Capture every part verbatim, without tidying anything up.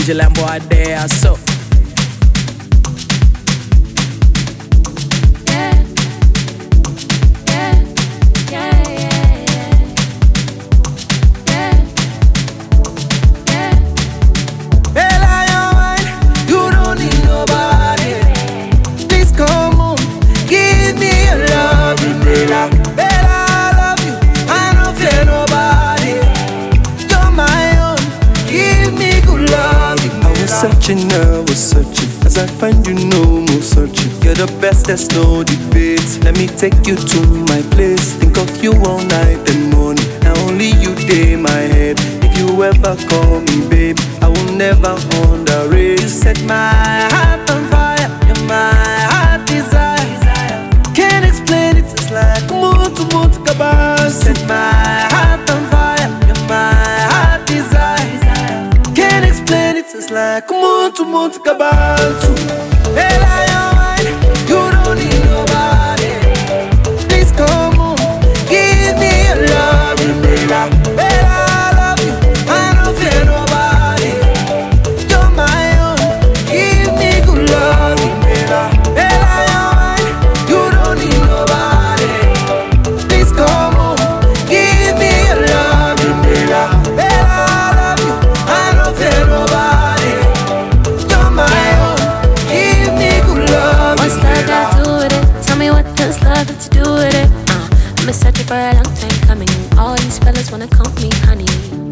D J Lambo out there, so. Searching, I was searching. As I find you, no more searching. You're the best, there's no debate. Let me take you to my place. Think of you all night and morning. Now only you day my head. If you ever call me babe, I will never underrate. You set my heart on fire. You're my heart desire. Can't explain it, it's like moon to moon to kabah. Set my heart on fire. You're my heart desire. Can't explain it, it's like moon to moon to kabah. Hey, lion, wine, you don't need nobody. Please come on, give me your love, Bella. Bella, I love you, I don't fear nobody. You're my own, give me good love, Bella. Hey, lion, wine, you don't need nobody. Please come on, give me your love, Bella. Bella, I love you, I don't fear nobody. You're my own, give me good love. What's love got to do with it? Tell me what does love got to do with it? Uh, I've been searching for a long time coming. All these fellas wanna call me honey.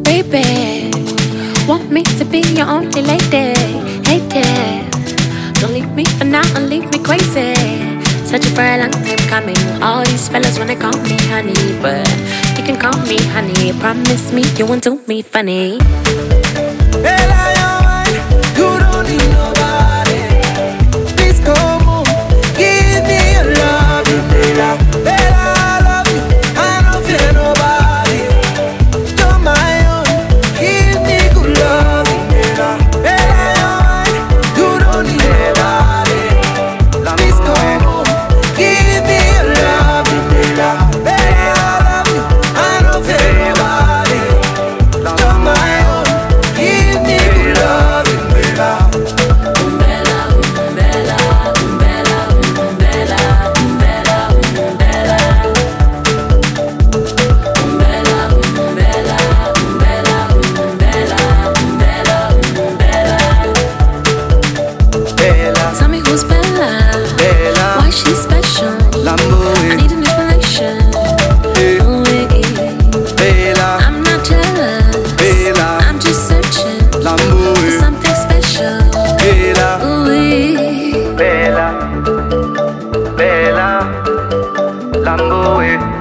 Baby, want me to be your only lady. Hey there, don't leave me for now and leave me crazy. Searching for a long time coming. All these fellas wanna call me honey, but you can call me honey. Promise me you won't do me funny. Hey, lion, wine, you don't need nobody. Please come on, give me your love, Bella. Bella, I love you, I don't fear nobody. You're my own, give me good love, Bella. Hey, lion, wine, you don't need nobody. Please come on, give me your love, Bella. Bella, I love you, I don't fear nobody. You're my own, give me good love, Bella. Bella, Tell me who's Bella? Bella, Why she's special? Lambo, I need an explanation. eh, Ooh, eh. Bella, I'm not jealous. Bella, I'm just searching Lambo, for something special. Bella, Ooh, eh. Bella, Bella, Lambo,